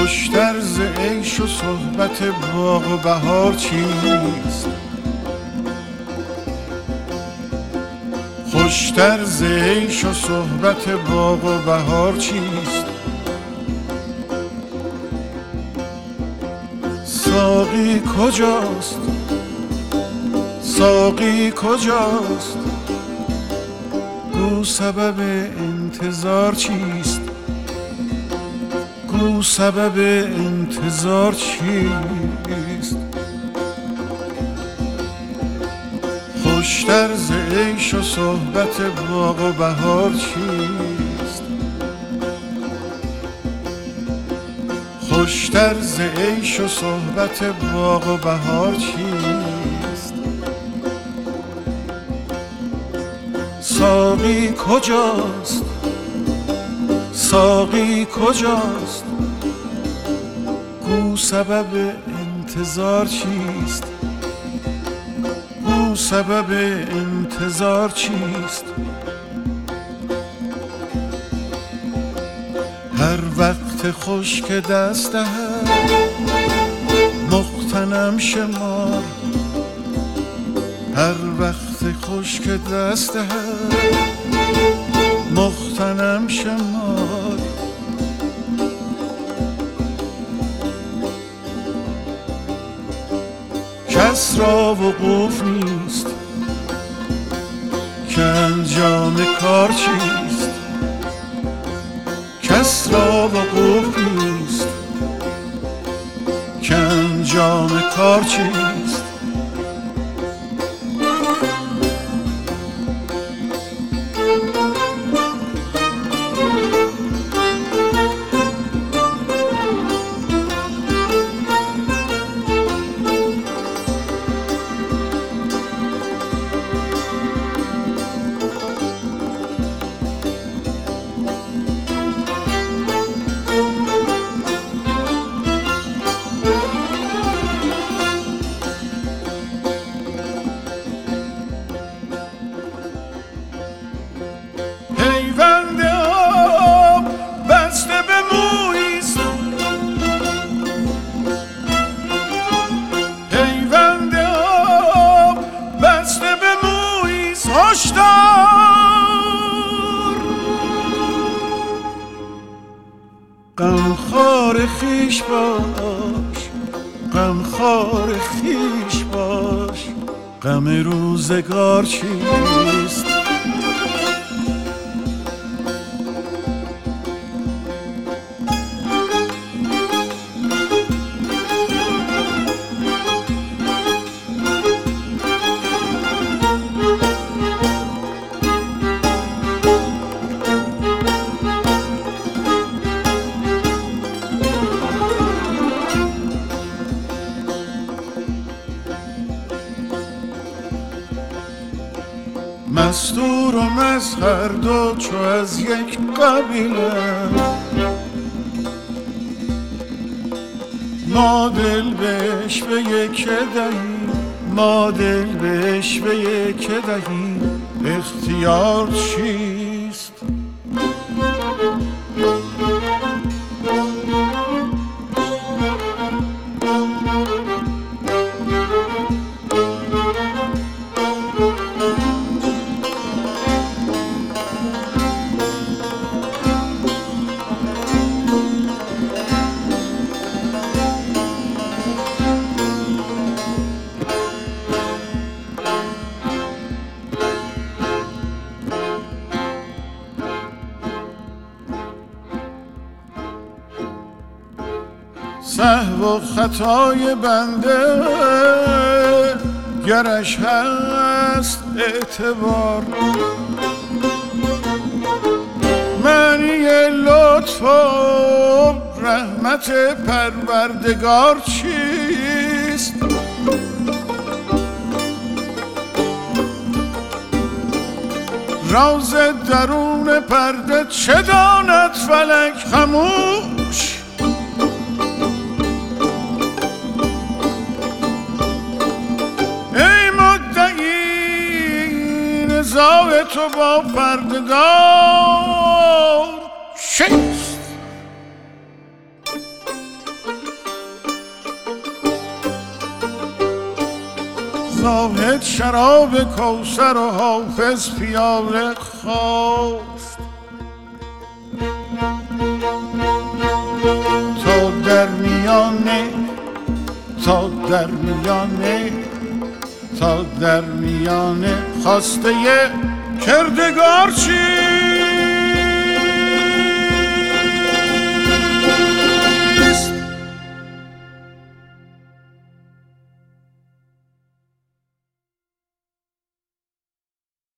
خوشتر ز عیش و صحبت باغ و بهار چیست؟ خوشتر ز عیش و صحبت باغ و بهار چیست؟ ساقی کجاست؟ ساقی کجاست؟ گو سبب انتظار چیست؟ گو سبب انتظار چیست؟ خوشتر ز عیش و صحبت باغ و بهار چیست؟ خوشتر ز عیش و صحبت باغ و بهار چیست؟ ساقی کجاست؟ ساقی کجاست؟ گو سبب انتظار چیست؟ گو سبب انتظار چیست؟ هر وقت خوش که دست دهد مغتنم شمار، هر وقت خوش که دست دهد مغتنم شمار. کس را وقوف نیست که انجام کار چیست؟ کس را وقوف نیست که انجام کار چیست؟ غمخوار خویش باش، غمخوار خویش باش، غم روزگار چیست؟ مستور و مظهر دو چو از یک قبیله، ما دل بهش به یک دهیم، ما دل بهش به یک دهیم، اختیار چیست؟ سهو و خطای بنده گرش هست اعتبار، معنی لطف و رحمت پروردگار چیست؟ راز درون پرده چه داند فلک خموش؟ نزاع تو با پرده‌دار چیست؟ شراب کوثر و حافظ پیاله خواست. تا در میانه تا در میانه خواسته کردگار چی؟